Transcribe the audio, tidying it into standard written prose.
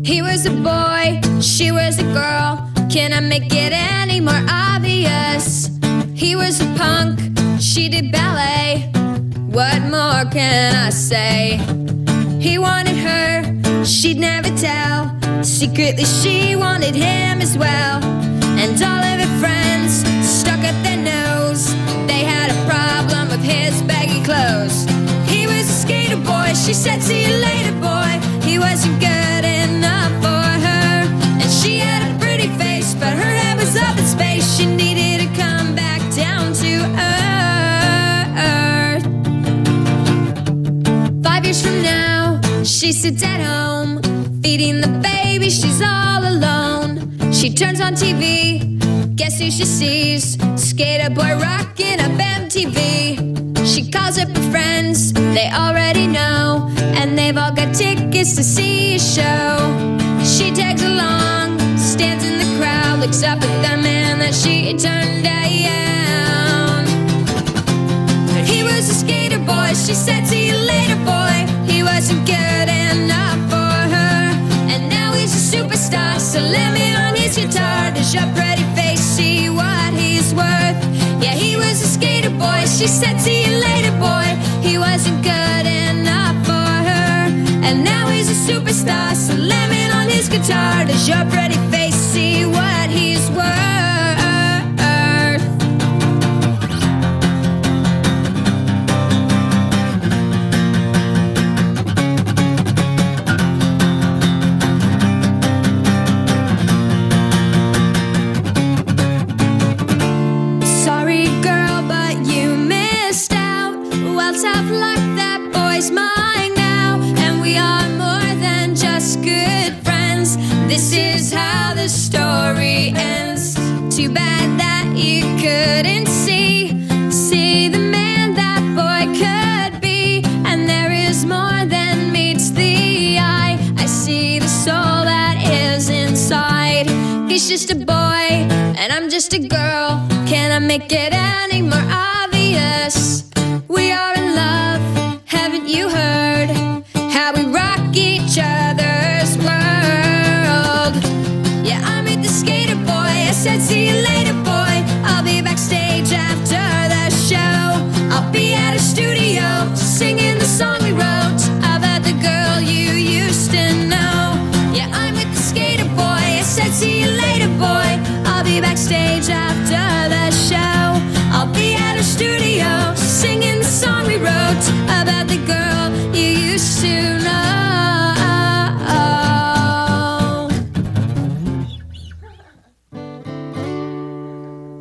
He was a boy, she was a girl. Can I make it any more obvious? He was a punk, she did ballet. What more can I say? He wanted her, she'd never tell. Secretly she wanted him as well. And all of her friends stuck up their nose. They had a problem with his baggy clothes. He was a skater boy, she said see you later boy. He wasn't good enough for her. And she had a pretty face, but her head was up in space. She needed to come back down to earth. 5 years from now, she sits at home, feeding the baby, she's all alone. She turns on TV, guess who she sees? Skater boy rocking up MTV. She calls up her friends, they already know, and they've all got tickets to see a show. She tags along, stands in the crowd, looks up at the man that she turned down. But he was a skater boy, she said see you later boy. He wasn't good enough for her, and now he's a superstar, so let me on his guitar. Does your pretty face see what he's worth? Yeah, he was a skater boy, she said see you later boy. He wasn't good enough for her, and now he's a superstar, so let me on his guitar. Does your pretty face see what he's worth? Tough luck, that boy's mine now, and we are more than just good friends. This is how the story ends. Too bad that you couldn't see the man that boy could be. And there is more than meets the eye. I see the soul that is inside. He's just a boy, and I'm just a girl. Can I make it any more obvious?